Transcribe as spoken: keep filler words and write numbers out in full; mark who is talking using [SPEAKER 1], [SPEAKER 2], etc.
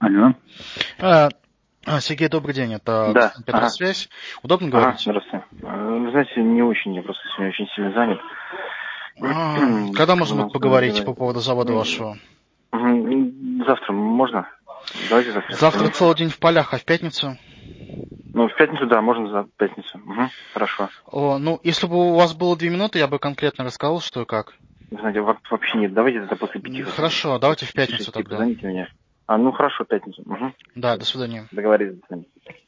[SPEAKER 1] Алло.
[SPEAKER 2] А, а, Сергей, добрый день. Это
[SPEAKER 1] Да.
[SPEAKER 2] Петросвязь.
[SPEAKER 1] Ага.
[SPEAKER 2] Удобно
[SPEAKER 1] Ага,
[SPEAKER 2] говорить?
[SPEAKER 1] здравствуйте. Э, Вы знаете, не очень, я просто сегодня очень сильно занят.
[SPEAKER 2] А, когда можно будет
[SPEAKER 1] Надо
[SPEAKER 2] поговорить по
[SPEAKER 1] разговаривать.
[SPEAKER 2] поводу завода вашего?
[SPEAKER 1] Мгм. Завтра можно? Давайте завтра.
[SPEAKER 2] Завтра
[SPEAKER 1] позвоните.
[SPEAKER 2] целый день в полях, а в пятницу?
[SPEAKER 1] Ну, в пятницу, да, можно за пятницу. Угу. Хорошо.
[SPEAKER 2] О, ну, если бы у вас было две минуты, я бы конкретно рассказал, что и как.
[SPEAKER 1] Вы знаете, во- вообще нет. Давайте тогда после пяти
[SPEAKER 2] М,
[SPEAKER 1] хотя бы.
[SPEAKER 2] Хорошо, давайте в
[SPEAKER 1] После
[SPEAKER 2] пятницу
[SPEAKER 1] шести
[SPEAKER 2] тогда.
[SPEAKER 1] позвоните мне. А, ну хорошо, пятницу. Угу.
[SPEAKER 2] Да,
[SPEAKER 1] Все.
[SPEAKER 2] до свидания.
[SPEAKER 1] Договорились. До свидания.